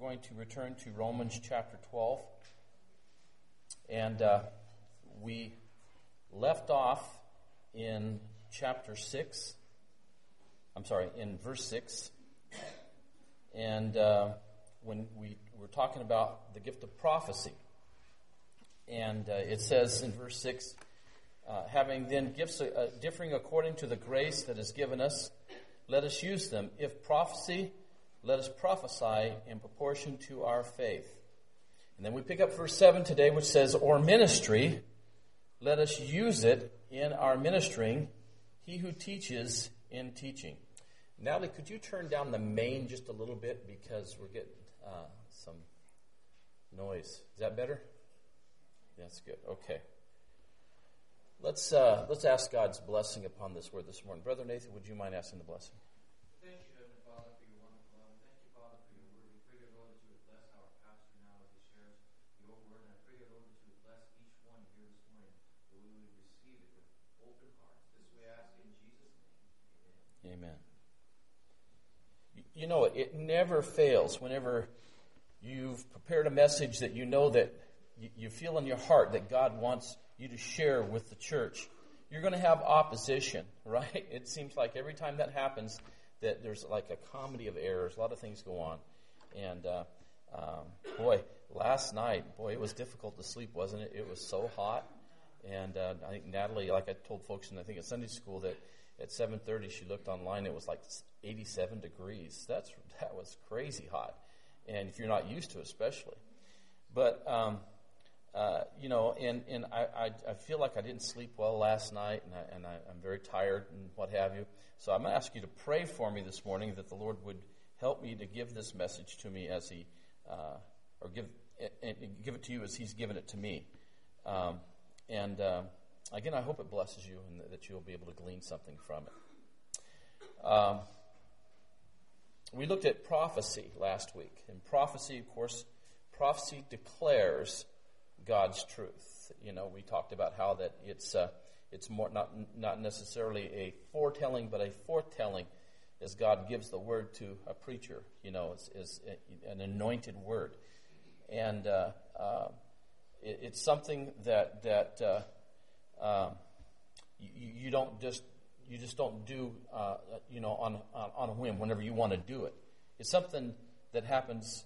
going to return to Romans chapter 12. And we left off in in verse 6. And when we were talking about the gift of prophecy. And it says in verse 6, having then gifts differing according to the grace that is given us, let us use them. If prophecy, let us prophesy in proportion to our faith. And then we pick up verse 7 today, which says, or ministry, let us use it in our ministering, he who teaches in teaching. Natalie, could you turn down the main just a little bit because we're getting some noise. Is that better? That's good. Okay. Let's ask God's blessing upon this word this morning. Brother Nathan, would you mind asking the blessing? Thank you, Heavenly Father, for your wonderful love. Thank you, Father, for your word. We pray, Lord, that you would bless our pastor now as he shares your word. And I pray, Lord, that you would bless each one here this morning, that we would receive it with open hearts. This we ask in Jesus' name. Amen. You know, it never fails whenever you've prepared a message that you know that you feel in your heart that God wants you to share with the church. You're going to have opposition, right? It seems like every time that happens that there's like a comedy of errors. A lot of things go on. And last night, it was difficult to sleep, wasn't it? It was so hot. And I think Natalie, like I told folks in, I think at Sunday school, that at 7:30 she looked online, it was like 87 degrees. That was crazy hot. And if you're not used to it, especially. But, I feel like I didn't sleep well last night, and I'm very tired and what have you. So I'm going to ask you to pray for me this morning that the Lord would help me to give this message to me as He, or give it to you as He's given it to me. Again, I hope it blesses you and that you'll be able to glean something from it. We looked at prophecy last week. And prophecy, of course, prophecy declares God's truth. You know, we talked about how that it's more not necessarily a foretelling, but a forthtelling as God gives the word to a preacher. You know, is an anointed word, and it's something that you just don't do on a whim whenever you want to do it. It's something that happens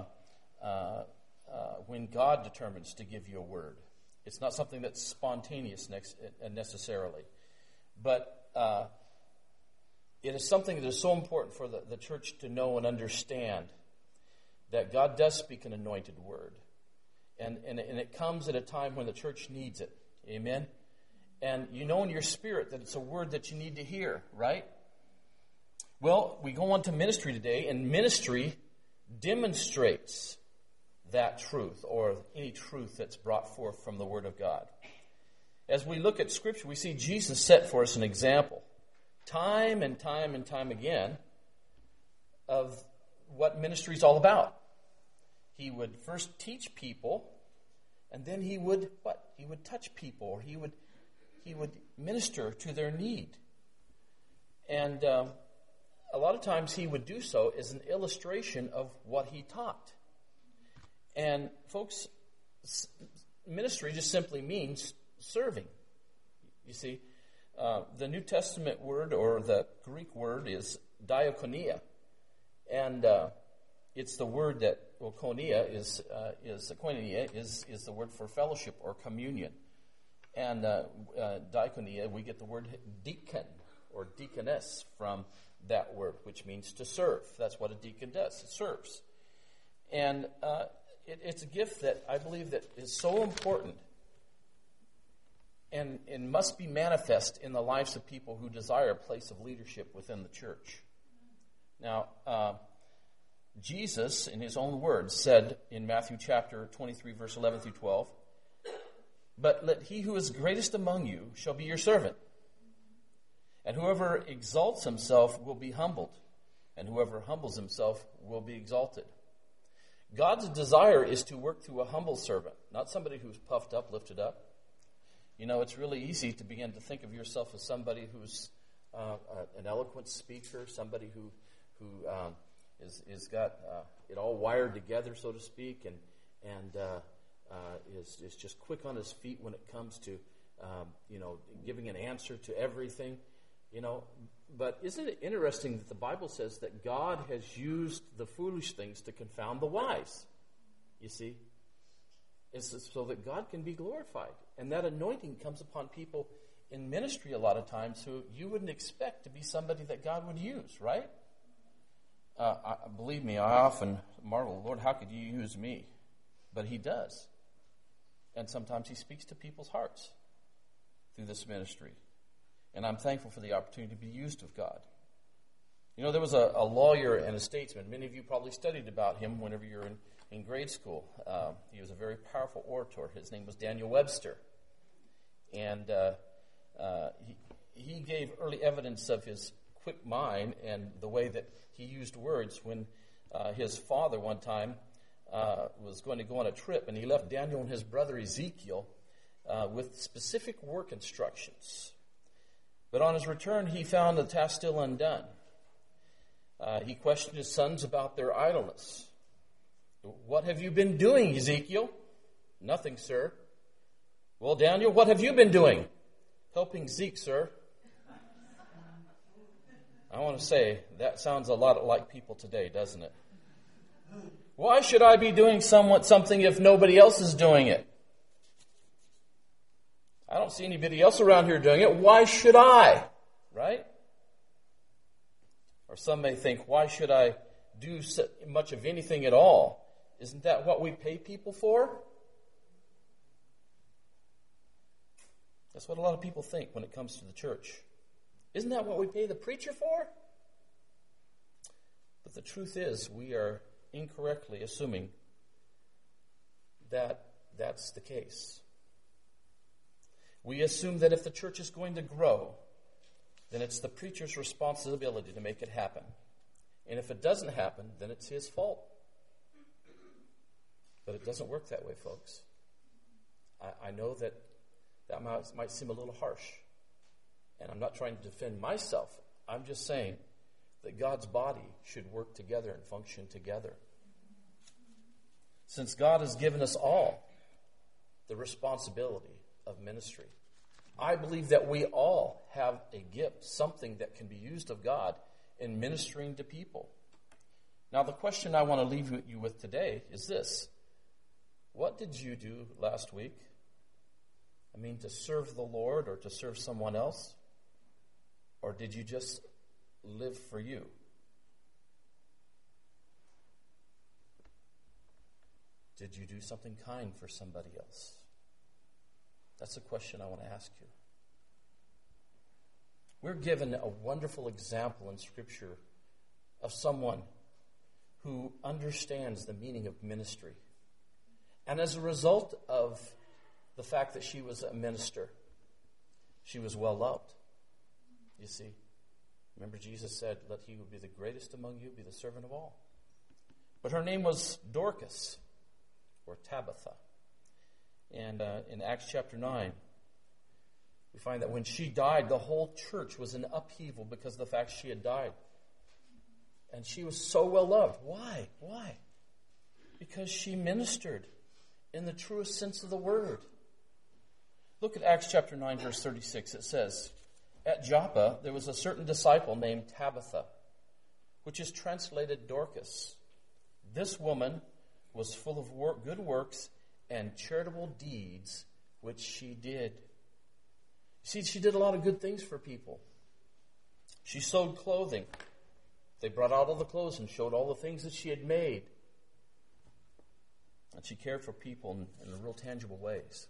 when God determines to give you a word. It's not something that's spontaneous necessarily. But it is something that is so important for the church to know and understand that God does speak an anointed word. And it comes at a time when the church needs it. Amen? And you know in your spirit that it's a word that you need to hear, right? Well, we go on to ministry today, and ministry demonstrates that truth, or any truth that's brought forth from the Word of God. As we look at Scripture, we see Jesus set for us an example, time and time and time again, of what ministry is all about. He would first teach people, and then he would what? He would touch people, or he would minister to their need. And a lot of times he would do so as an illustration of what he taught. And folks, ministry just simply means serving. You see, the New Testament word, or the Greek word, is diakonia. And it's the word that, koinonia is the word for fellowship or communion. And diakonia, we get the word deacon or deaconess from that word, which means to serve. That's what a deacon does. It serves. And it's a gift that I believe that is so important and must be manifest in the lives of people who desire a place of leadership within the church. Now, Jesus, in his own words, said in Matthew chapter 23, verse 11 through 12, but let he who is greatest among you shall be your servant. And whoever exalts himself will be humbled, and whoever humbles himself will be exalted. God's desire is to work through a humble servant, not somebody who's puffed up, lifted up. You know, it's really easy to begin to think of yourself as somebody who's an eloquent speaker, somebody who is got it all wired together, so to speak, and is just quick on his feet when it comes to giving an answer to everything, But isn't it interesting that the Bible says that God has used the foolish things to confound the wise? You see, it's so that God can be glorified, and that anointing comes upon people in ministry a lot of times who you wouldn't expect to be somebody that God would use, right? Believe me, I often marvel, Lord, how could you use me? But he does. And sometimes he speaks to people's hearts through this ministry. And I'm thankful for the opportunity to be used of God. There was a lawyer and a statesman. Many of you probably studied about him whenever you were in grade school. He was a very powerful orator. His name was Daniel Webster. And he gave early evidence of his quick mind and the way that he used words when his father one time was going to go on a trip, and he left Daniel and his brother Ezekiel with specific work instructions. But on his return, he found the task still undone. He questioned his sons about their idleness. What have you been doing, Ezekiel? Nothing, sir. Well, Daniel, what have you been doing? Helping Zeke, sir. I want to say, that sounds a lot like people today, doesn't it? Why should I be doing something if nobody else is doing it? I don't see anybody else around here doing it. Why should I? Right? Or some may think, why should I do so much of anything at all? Isn't that what we pay people for? That's what a lot of people think when it comes to the church. Isn't that what we pay the preacher for? But the truth is, we are incorrectly assuming that that's the case. We assume that if the church is going to grow, then it's the preacher's responsibility to make it happen. And if it doesn't happen, then it's his fault. But it doesn't work that way, folks. I know that might seem a little harsh. And I'm not trying to defend myself. I'm just saying that God's body should work together and function together. Since God has given us all the responsibility of ministry, I believe that we all have a gift, something that can be used of God in ministering to people. Now, the question I want to leave you with today is this. What did you do last week? To serve the Lord or to serve someone else? Or did you just live for you? Did you do something kind for somebody else? That's a question I want to ask you. We're given a wonderful example in Scripture of someone who understands the meaning of ministry. And as a result of the fact that she was a minister, she was well loved. You see, remember Jesus said, let he who be the greatest among you be the servant of all. But her name was Dorcas, or Tabitha. And in Acts chapter 9, we find that when she died, the whole church was in upheaval because of the fact she had died. And she was so well loved. Why? Why? Because she ministered in the truest sense of the word. Look at Acts chapter 9, verse 36. It says, at Joppa, there was a certain disciple named Tabitha, which is translated Dorcas. This woman was full of good works and charitable deeds, which she did. See, she did a lot of good things for people. She sewed clothing. They brought out all the clothes and showed all the things that she had made. And she cared for people in real tangible ways.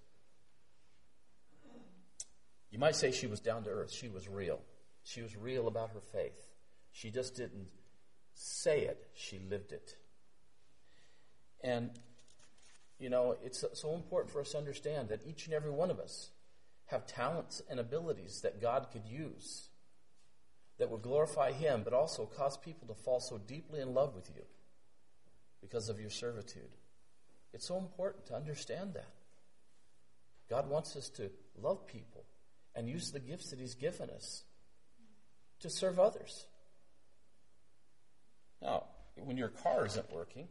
You might say she was down to earth. She was real. She was real about her faith. She just didn't say it. She lived it. And, it's so important for us to understand that each and every one of us have talents and abilities that God could use that would glorify Him, but also cause people to fall so deeply in love with you because of your servitude. It's so important to understand that. God wants us to love people and use the gifts that He's given us to serve others. Now, when your car isn't working,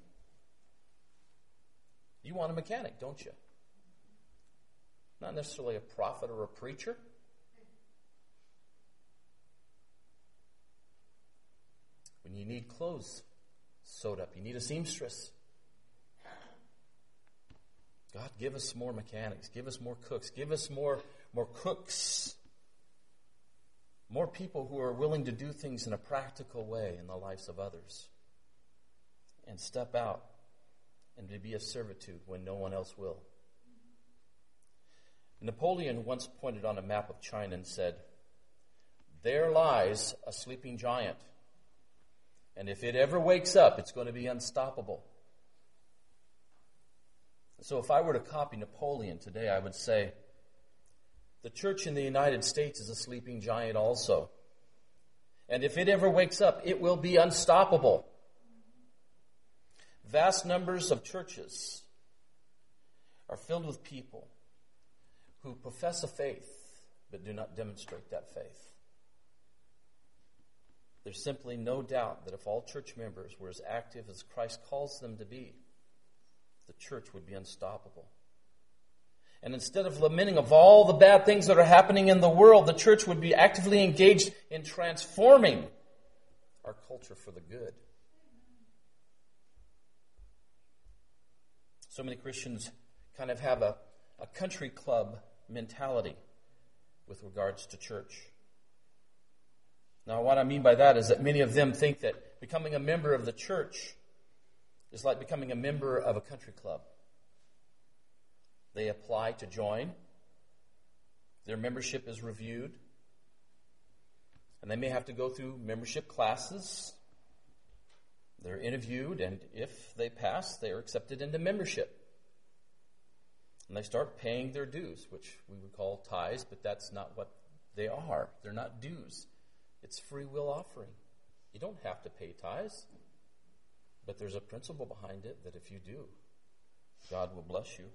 you want a mechanic, don't you? Not necessarily a prophet or a preacher. When you need clothes sewed up, you need a seamstress. God, give us more mechanics. Give us more cooks. Give us more cooks. More people who are willing to do things in a practical way in the lives of others. And step out and to be of servitude when no one else will. Napoleon once pointed on a map of China and said, "There lies a sleeping giant. And if it ever wakes up, it's going to be unstoppable." So if I were to copy Napoleon today, I would say, the church in the United States is a sleeping giant also. And if it ever wakes up, it will be unstoppable. Vast numbers of churches are filled with people who profess a faith but do not demonstrate that faith. There's simply no doubt that if all church members were as active as Christ calls them to be, the church would be unstoppable. And instead of lamenting of all the bad things that are happening in the world, the church would be actively engaged in transforming our culture for the good. So many Christians kind of have a country club mentality with regards to church. Now, what I mean by that is that many of them think that becoming a member of the church is like becoming a member of a country club. They apply to join. Their membership is reviewed. And they may have to go through membership classes. They're interviewed, and if they pass, they are accepted into membership. And they start paying their dues, which we would call tithes, but that's not what they are. They're not dues. It's free will offering. You don't have to pay tithes, but there's a principle behind it that if you do, God will bless you.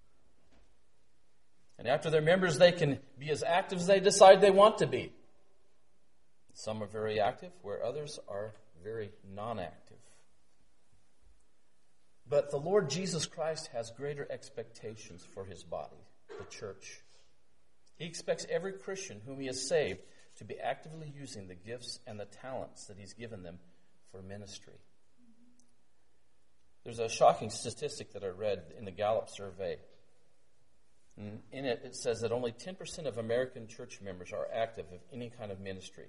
And after they're members, they can be as active as they decide they want to be. Some are very active, where others are very non-active. But the Lord Jesus Christ has greater expectations for his body, the church. He expects every Christian whom he has saved to be actively using the gifts and the talents that he's given them for ministry. There's a shocking statistic that I read in the Gallup survey. In it, it says that only 10% of American church members are active in any kind of ministry.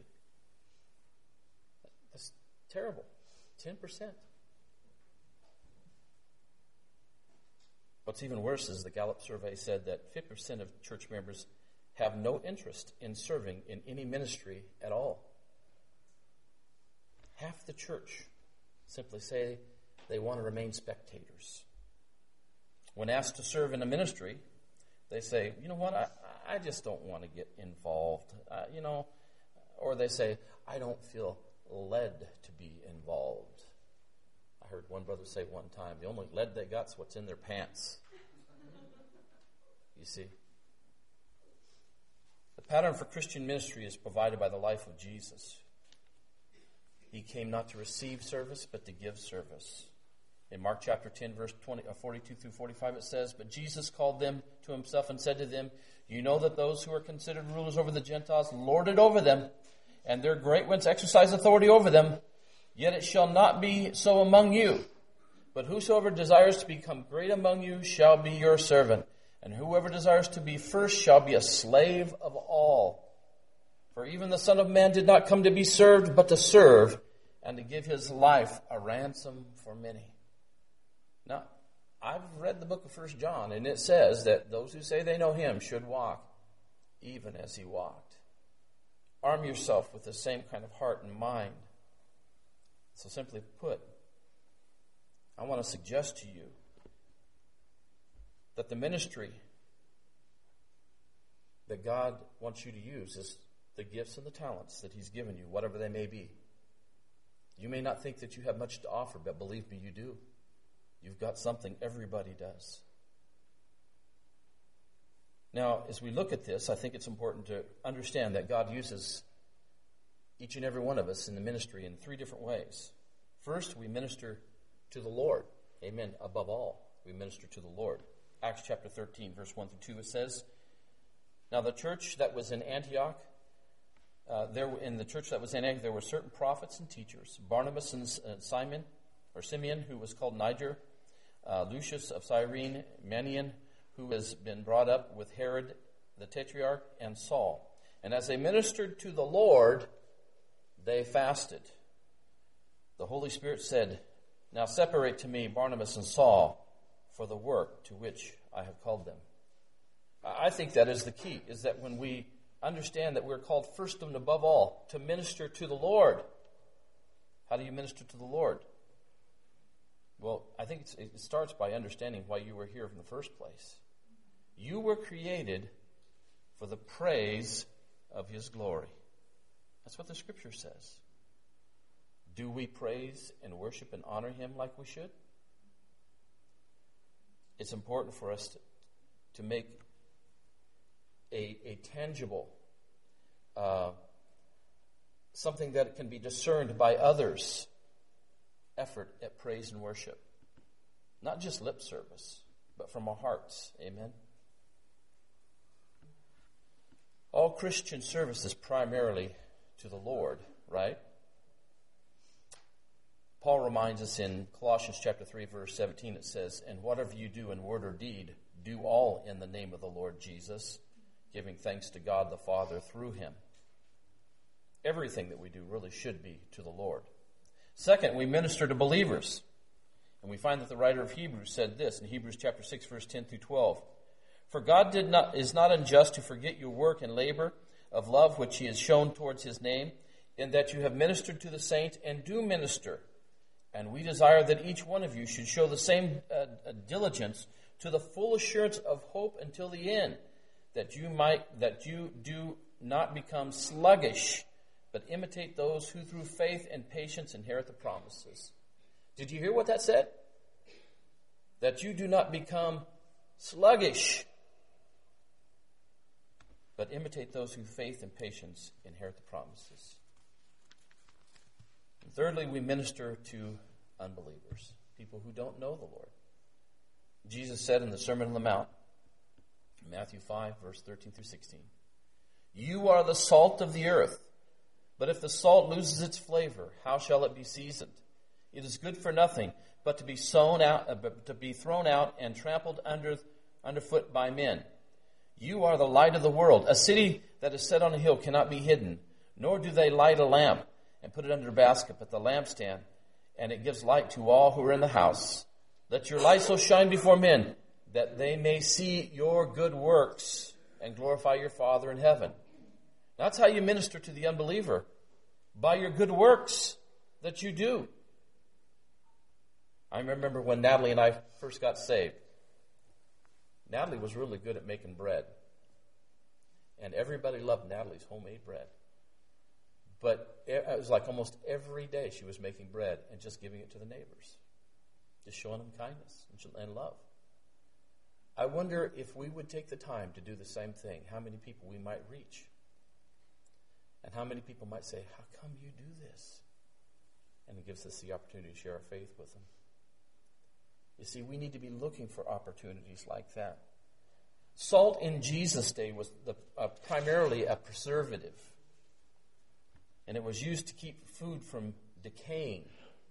That's terrible. 10%. What's even worse is the Gallup survey said that 50% of church members have no interest in serving in any ministry at all. Half the church simply say they want to remain spectators. When asked to serve in a ministry, they say, you know what, I just don't want to get involved. Or they say, I don't feel led to be involved. I heard one brother say one time, the only lead they got is what's in their pants. You see? The pattern for Christian ministry is provided by the life of Jesus. He came not to receive service, but to give service. In Mark chapter 10, verse 42 through 45, it says, "But Jesus called them to himself and said to them, you know that those who are considered rulers over the Gentiles lord it over them, and their great ones exercise authority over them. Yet it shall not be so among you. But whosoever desires to become great among you shall be your servant. And whoever desires to be first shall be a slave of all. For even the Son of Man did not come to be served, but to serve, and to give his life a ransom for many." Now, I've read the book of 1 John, and it says that those who say they know him should walk even as he walked. Arm yourself with the same kind of heart and mind. So simply put, I want to suggest to you that the ministry that God wants you to use is the gifts and the talents that he's given you, whatever they may be. You may not think that you have much to offer, but believe me, you do. You've got something. Everybody does. Now, as we look at this, I think it's important to understand that God uses each and every one of us in the ministry in three different ways. First, we minister to the Lord. Amen. Above all, we minister to the Lord. Acts chapter 13, verse 1 through 2, it says, "Now the church that was in Antioch, there were certain prophets and teachers, Barnabas and Simeon, who was called Niger, Lucius of Cyrene, Manaen, who has been brought up with Herod the Tetrarch, and Saul. And as they ministered to the Lord, they fasted. The Holy Spirit said, 'Now separate to me Barnabas and Saul for the work to which I have called them.'" I think that is the key, is that when we understand that we're called first and above all to minister to the Lord. How do you minister to the Lord? Well, I think it starts by understanding why you were here in the first place. You were created for the praise of His glory. That's what the Scripture says. Do we praise and worship and honor Him like we should? It's important for us to make a tangible, something that can be discerned by others, effort at praise and worship. Not just lip service, but from our hearts. Amen. All Christian service is primarily to the Lord, right? Paul reminds us in Colossians chapter 3, verse 17, it says, "And whatever you do in word or deed, do all in the name of the Lord Jesus, giving thanks to God the Father through Him." Everything that we do really should be to the Lord. Second, we minister to believers. And we find that the writer of Hebrews said this in Hebrews chapter 6, verse 10 through 12. "For God is not unjust to forget your work and labor of love which He has shown towards His name, in that you have ministered to the saints and do minister. And we desire that each one of you should show the same diligence to the full assurance of hope until the end, that you do not become sluggish, but imitate those who through faith and patience inherit the promises." Did you hear what that said? That you do not become sluggish, but imitate those who faith and patience inherit the promises. And thirdly, we minister to unbelievers, people who don't know the Lord. Jesus said in the Sermon on the Mount, Matthew 5, verse 13 through 16, "You are the salt of the earth, but if the salt loses its flavor, how shall it be seasoned? It is good for nothing, but to be thrown out and trampled underfoot by men. You are the light of the world. A city that is set on a hill cannot be hidden, nor do they light a lamp and put it under a basket, but the lampstand, and it gives light to all who are in the house. Let your light so shine before men that they may see your good works and glorify your Father in heaven." That's how you minister to the unbeliever, by your good works that you do. I remember when Natalie and I first got saved. Natalie was really good at making bread. And everybody loved Natalie's homemade bread. But it was like almost every day she was making bread and just giving it to the neighbors. Just showing them kindness and love. I wonder if we would take the time to do the same thing, how many people we might reach. And how many people might say, "How come you do this?" And it gives us the opportunity to share our faith with them. You see, we need to be looking for opportunities like that. Salt in Jesus' day was primarily a preservative. And it was used to keep food from decaying.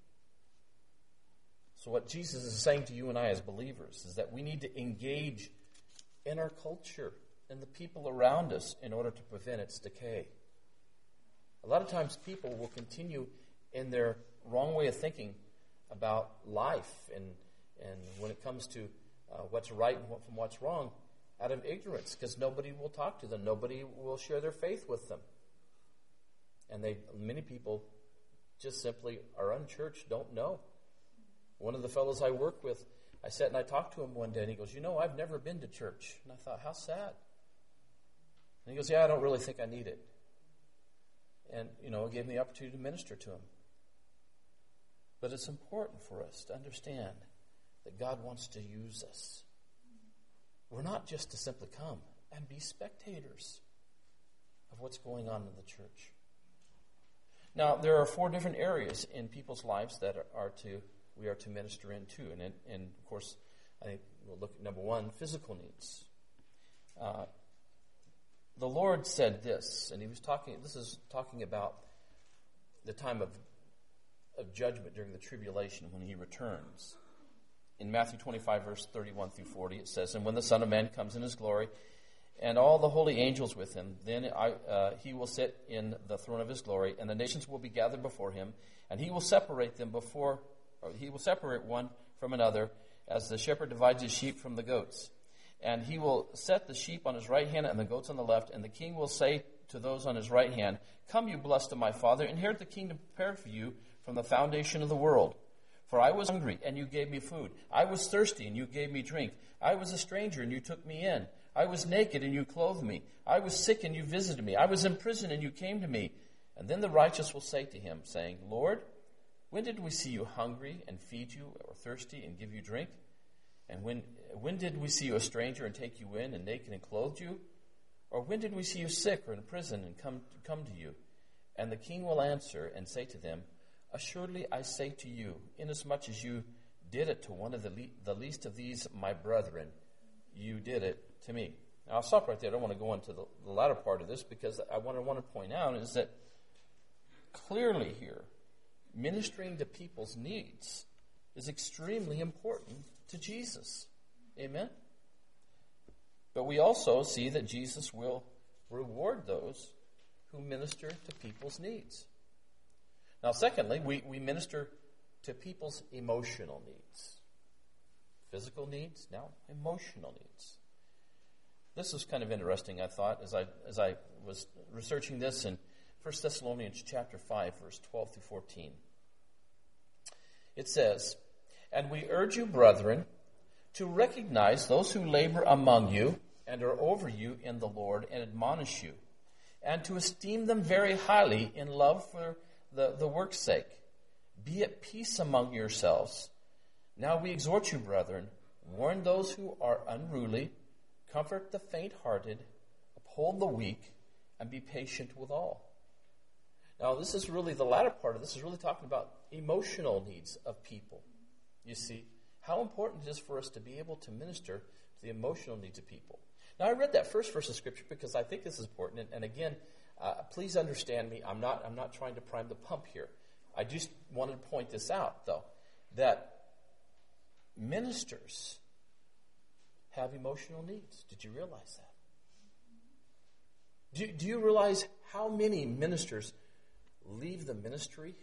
So what Jesus is saying to you and I as believers is that we need to engage in our culture and the people around us in order to prevent its decay. A lot of times people will continue in their wrong way of thinking about life and when it comes to what's right and from what's wrong out of ignorance, because nobody will talk to them. Nobody will share their faith with them. And many people just simply are unchurched, don't know. One of the fellows I work with, I sat and I talked to him one day, and he goes, "I've never been to church." And I thought, how sad. And he goes, "Yeah, I don't really think I need it." And, it gave me the opportunity to minister to him. But it's important for us to understand that God wants to use us. We're not just to simply come and be spectators of what's going on in the church. Now, there are 4 different areas in people's lives that we are to minister into. And of course, I think we'll look at number 1, physical needs. The Lord said this, and this is talking about the time of judgment during the tribulation when he returns. In Matthew 25, verse 31 through 40, it says, "And when the Son of Man comes in his glory, and all the holy angels with him, then he will sit in the throne of his glory, and the nations will be gathered before him, and he will separate one from another, as the shepherd divides his sheep from the goats. And he will set the sheep on his right hand and the goats on the left, and the king will say to those on his right hand, 'Come, you blessed of my Father, inherit the kingdom prepared for you from the foundation of the world. For I was hungry, and you gave me food. I was thirsty, and you gave me drink. I was a stranger, and you took me in. I was naked, and you clothed me. I was sick, and you visited me. I was in prison, and you came to me.' And then the righteous will say to him, saying, 'Lord, when did we see you hungry and feed you, or thirsty and give you drink? And when did we see you a stranger and take you in, and naked and clothed you? Or when did we see you sick or in prison and come to you?' And the king will answer and say to them, 'Assuredly I say to you, inasmuch as you did it to one of the least of these my brethren, you did it to me.'" Now, I'll stop right there. I don't want to go into the latter part of this, because what I want to point out is that clearly here, ministering to people's needs is extremely important to Jesus. Amen? But we also see that Jesus will reward those who minister to people's needs. Now, secondly, we minister to people's emotional needs. Physical needs, now emotional needs. This was kind of interesting, I thought, as I was researching this in 1 Thessalonians chapter 5, verse 12 through 14. It says, "And we urge you, brethren, to recognize those who labor among you and are over you in the Lord and admonish you, and to esteem them very highly in love for the work's sake. Be at peace among yourselves. Now we exhort you, brethren, warn those who are unruly, comfort the faint-hearted, uphold the weak, and be patient with all." Now, this is really, the latter part of this is really talking about emotional needs of people. You see, how important it is for us to be able to minister to the emotional needs of people. Now, I read that first verse of Scripture because I think this is important. And again, please understand me. I'm not trying to prime the pump here. I just wanted to point this out, though, that ministers have emotional needs. Did you realize that? Do you realize how many ministers leave the ministry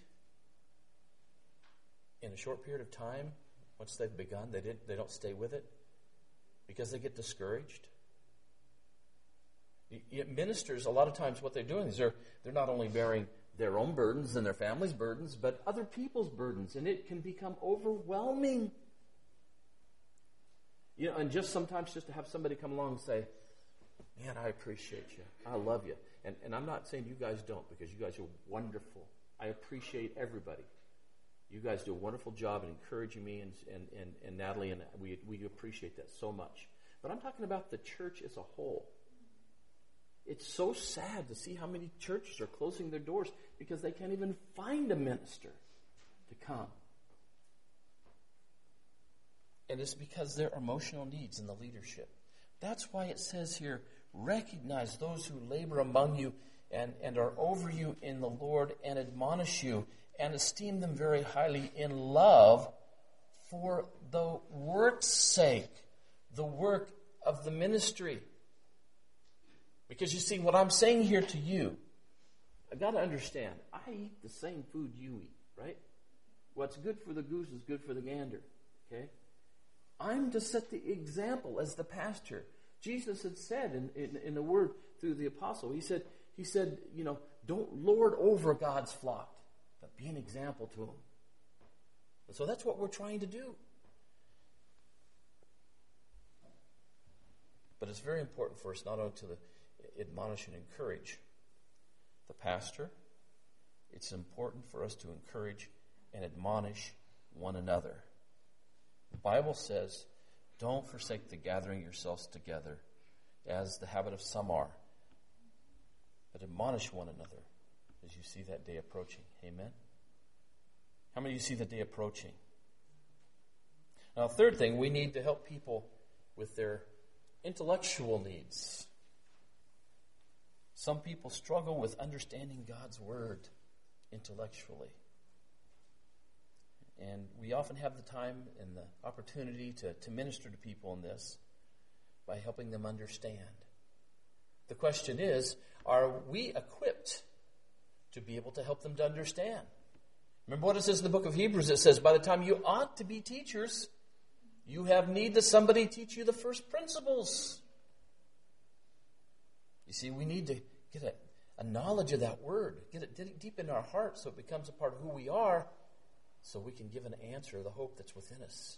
in a short period of time? Once they've begun, they don't stay with it because they get discouraged. Ministers, a lot of times what they're doing is they're not only bearing their own burdens and their family's burdens, but other people's burdens, and it can become overwhelming. And sometimes just to have somebody come along and say, "Man, I appreciate you. I love you." And I'm not saying you guys don't, because you guys are wonderful. I appreciate everybody. You guys do a wonderful job in encouraging me and Natalie, and we appreciate that so much. But I'm talking about the church as a whole. It's so sad to see how many churches are closing their doors because they can't even find a minister to come. And it's because there are emotional needs in the leadership. That's why it says here, recognize those who labor among you and are over you in the Lord and admonish you, and esteem them very highly in love for the work's sake, the work of the ministry. Because you see, what I'm saying here to you, I got to understand, I eat the same food you eat, right? What's good for the goose is good for the gander, okay? I'm to set the example as the pastor. Jesus had said in the word through the apostle, he said, don't lord over God's flock, but be an example to them. And so that's what we're trying to do. But it's very important for us not only to admonish and encourage the pastor, it's important for us to encourage and admonish one another. The Bible says, don't forsake the gathering yourselves together, as the habit of some are, but admonish one another, as you see that day approaching. Amen? How many of you see the day approaching? Now, third thing, we need to help people with their intellectual needs. Some people struggle with understanding God's Word intellectually. And we often have the time and the opportunity to minister to people in this by helping them understand. The question is, are we equipped to be able to help them to understand? Remember what it says in the book of Hebrews? It says, by the time you ought to be teachers, you have need that somebody teach you the first principles. You see, we need to get a knowledge of that word, get it deep in our hearts so it becomes a part of who we are, so we can give an answer to the hope that's within us.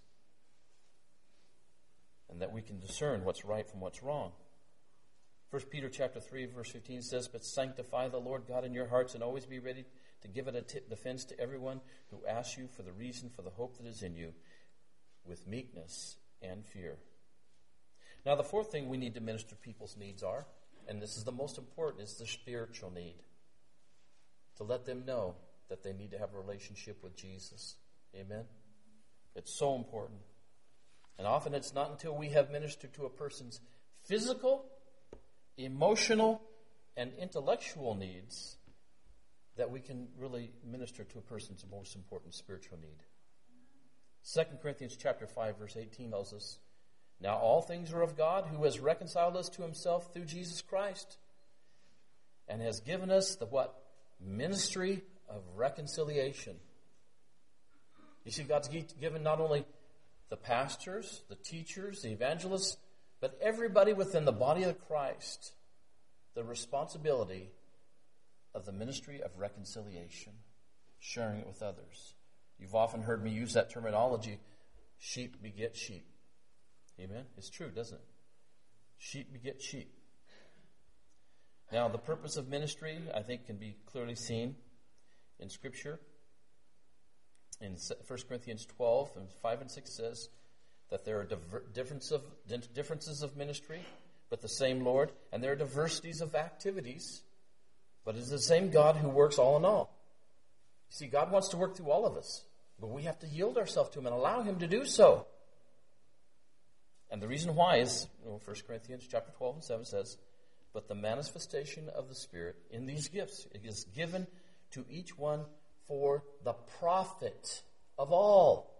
And that we can discern what's right from what's wrong. 1 Peter chapter 3, verse 15 says, but sanctify the Lord God in your hearts and always be ready to give it a defense to everyone who asks you for the reason for the hope that is in you with meekness and fear. Now, the fourth thing we need to minister to people's needs are, and this is the most important, is the spiritual need. To let them know that they need to have a relationship with Jesus. Amen? It's so important. And often it's not until we have ministered to a person's physical, emotional, and intellectual needs that we can really minister to a person's most important spiritual need. 2 Corinthians chapter 5, verse 18 tells us, now all things are of God, who has reconciled us to himself through Jesus Christ, and has given us the what? Ministry of reconciliation. You see, God's given not only the pastors, the teachers, the evangelists, but everybody within the body of Christ the responsibility of the ministry of reconciliation, sharing it with others. You've often heard me use that terminology, sheep beget sheep. Amen? It's true, doesn't it? Sheep beget sheep. Now, the purpose of ministry, I think, can be clearly seen in Scripture. In 1 Corinthians 12, and 5 and 6 says that there are differences of ministry, but the same Lord, and there are diversities of activities, but it's the same God who works all in all. You see, God wants to work through all of us, but we have to yield ourselves to him and allow him to do so. And the reason why is, 1 Corinthians chapter 12 and 7 says, but the manifestation of the Spirit in these gifts is given to each one for the profit of all.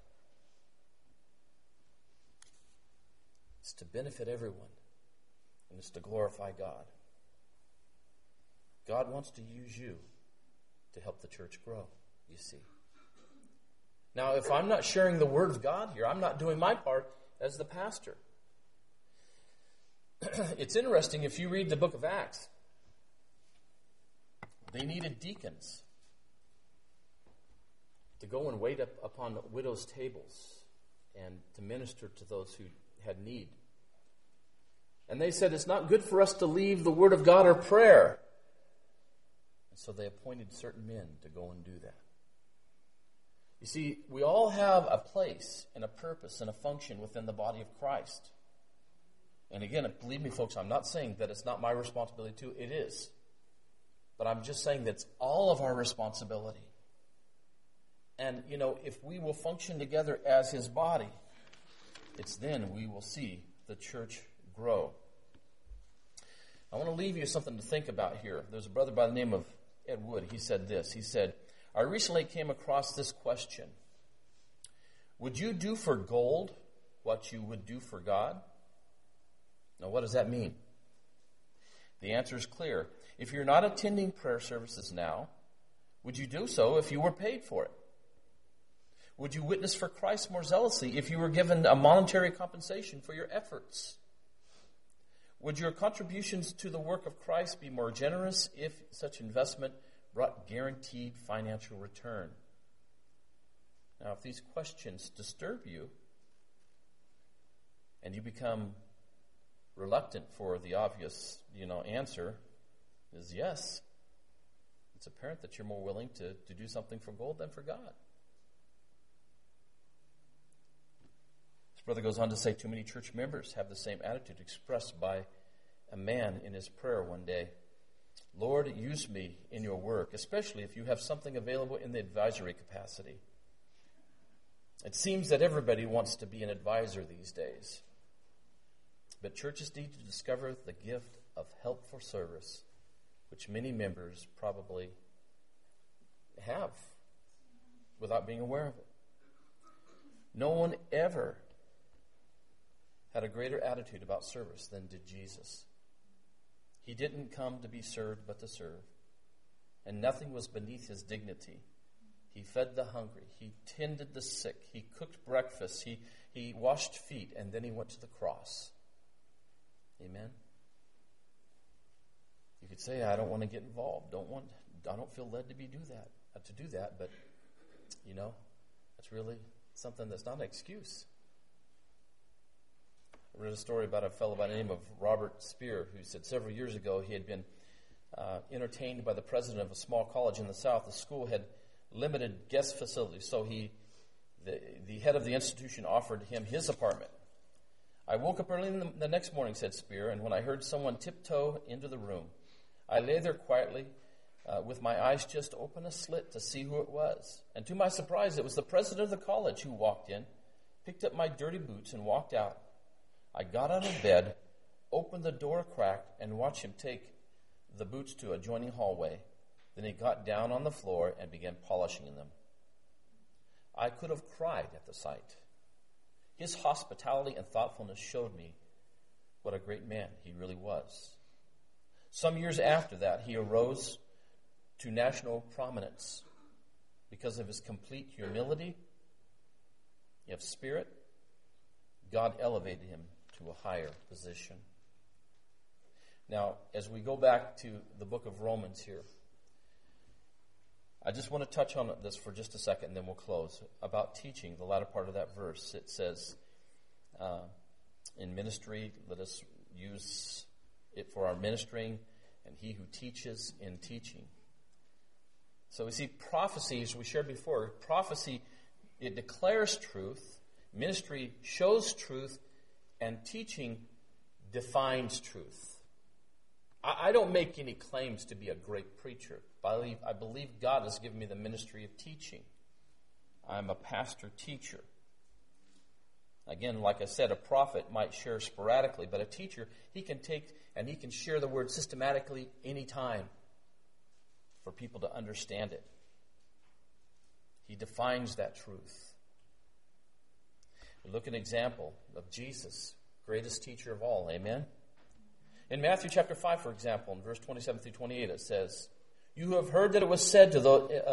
It's to benefit everyone, and it's to glorify God. God wants to use you to help the church grow, you see. Now, if I'm not sharing the Word of God here, I'm not doing my part as the pastor. It's interesting, if you read the book of Acts, they needed deacons to go and wait upon widows' tables and to minister to those who had need. And they said, it's not good for us to leave the Word of God or prayer. And so they appointed certain men to go and do that. You see, we all have a place and a purpose and a function within the body of Christ. And again, believe me, folks, I'm not saying that it's not my responsibility too. It is. But I'm just saying that's all of our responsibility. And, if we will function together as his body, it's then we will see the church grow. I want to leave you something to think about here. There's a brother by the name of Ed Wood. He said this. He said, I recently came across this question. Would you do for gold what you would do for God? Now, what does that mean? The answer is clear. If you're not attending prayer services now, would you do so if you were paid for it? Would you witness for Christ more zealously if you were given a monetary compensation for your efforts? Would your contributions to the work of Christ be more generous if such investment brought guaranteed financial return? Now, if these questions disturb you and you become reluctant for the obvious, answer is yes, it's apparent that you're more willing to do something for gold than for God. This brother goes on to say, too many church members have the same attitude expressed by a man in his prayer one day. Lord, use me in your work, especially if you have something available in the advisory capacity. It seems that everybody wants to be an advisor these days. But churches need to discover the gift of helpful service, which many members probably have without being aware of it. No one ever had a greater attitude about service than did Jesus. He didn't come to be served, but to serve. And nothing was beneath his dignity. He fed the hungry. He tended the sick. He cooked breakfast. He washed feet, and then he went to the cross. Amen? You could say, I don't want to get involved. I don't feel led to do that. But, that's really something that's not an excuse. I read a story about a fellow by the name of Robert Spear, who said several years ago he had been entertained by the president of a small college in the South. The school had limited guest facilities, so the head of the institution offered him his apartment. I woke up early the next morning, said Spear, and when I heard someone tiptoe into the room, I lay there quietly with my eyes just open a slit to see who it was. And to my surprise, it was the president of the college who walked in, picked up my dirty boots, and walked out. I got out of bed, opened the door a crack, and watched him take the boots to an adjoining hallway. Then he got down on the floor and began polishing them. I could have cried at the sight. His hospitality and thoughtfulness showed me what a great man he really was. Some years after that, he arose to national prominence because of his complete humility of spirit. God elevated him to a higher position. Now, as we go back to the book of Romans here, I just want to touch on this for just a second, and then we'll close. About teaching, the latter part of that verse, it says, in ministry, let us use it for our ministering, and he who teaches in teaching. So we see prophecy, as we shared before, prophecy, it declares truth, ministry shows truth, and teaching defines truth. I don't make any claims to be a great preacher. I believe God has given me the ministry of teaching. I'm a pastor-teacher. Again, like I said, a prophet might share sporadically, but a teacher, he can take and he can share the word systematically anytime for people to understand it. He defines that truth. We look at an example of Jesus, greatest teacher of all. Amen? In Matthew chapter 5, for example, in verse 27 through 28, it says, You have heard that it was said to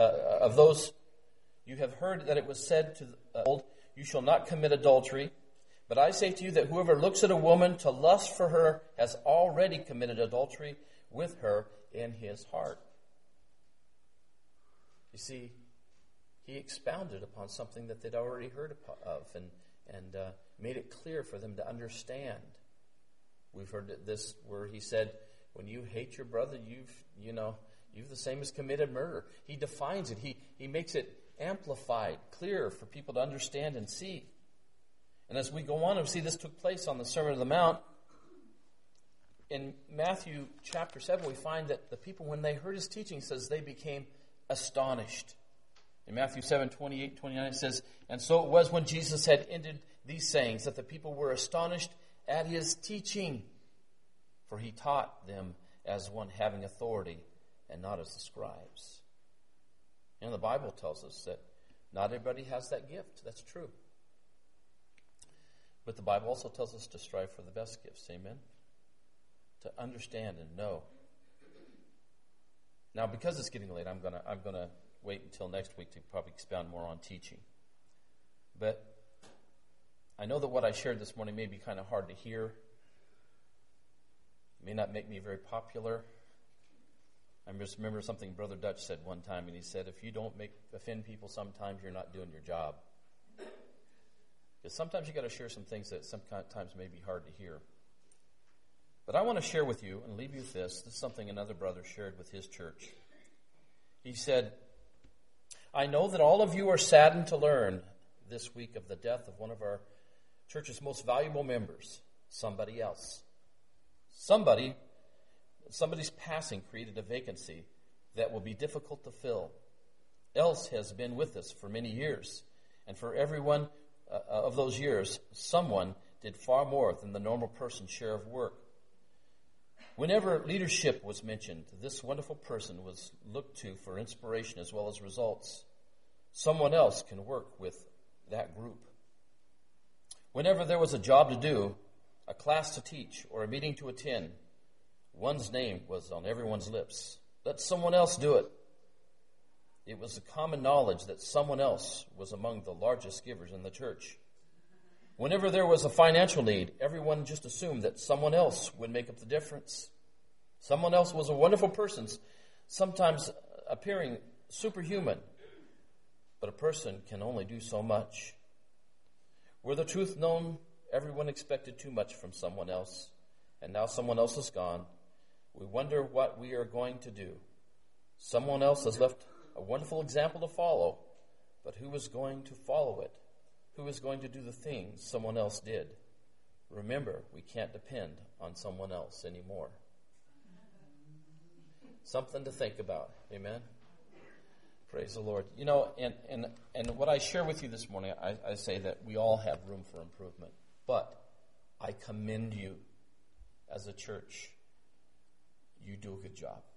old, you shall not commit adultery. But I say to you that whoever looks at a woman to lust for her has already committed adultery with her in his heart. You see, he expounded upon something that they'd already heard of and made it clear for them to understand. We've heard this where he said, when you hate your brother, you've the same as committed murder. He defines it. He makes it amplified, clear for people to understand and see. And as we go on and see this took place on the Sermon on the Mount, in Matthew chapter 7, we find that the people, when they heard his teaching, says they became astonished. In Matthew 7, 28, 29, it says, And so it was when Jesus had ended these sayings that the people were astonished at his teaching, for he taught them as one having authority and not as the scribes. The Bible tells us that not everybody has that gift. That's true. But the Bible also tells us to strive for the best gifts. Amen? To understand and know. Now, because it's getting late, I'm gonna wait until next week to probably expound more on teaching. But I know that what I shared this morning may be kind of hard to hear. It may not make me very popular. I just remember something Brother Dutch said one time, and he said, if you don't offend people sometimes, you're not doing your job. Because sometimes you got to share some things that sometimes may be hard to hear. But I want to share with you and leave you with this. This is something another brother shared with his church. He said, I know that all of you are saddened to learn this week of the death of one of our church's most valuable members, somebody else. Somebody Somebody's passing created a vacancy that will be difficult to fill. Else has been with us for many years, and for every one of those years, someone did far more than the normal person's share of work. Whenever leadership was mentioned, this wonderful person was looked to for inspiration as well as results. Someone else can work with that group. Whenever there was a job to do, a class to teach, or a meeting to attend, one's name was on everyone's lips. Let someone else do it. It was a common knowledge that someone else was among the largest givers in the church. Whenever there was a financial need, everyone just assumed that someone else would make up the difference. Someone else was a wonderful person, sometimes appearing superhuman, but a person can only do so much. Were the truth known, everyone expected too much from someone else, and now someone else is gone. We wonder what we are going to do. Someone else has left a wonderful example to follow, but who is going to follow it? Who is going to do the things someone else did? Remember, we can't depend on someone else anymore. Something to think about. Amen? Praise the Lord. You know, and what I share with you this morning, I say that we all have room for improvement. But I commend you as a church. You do a good job.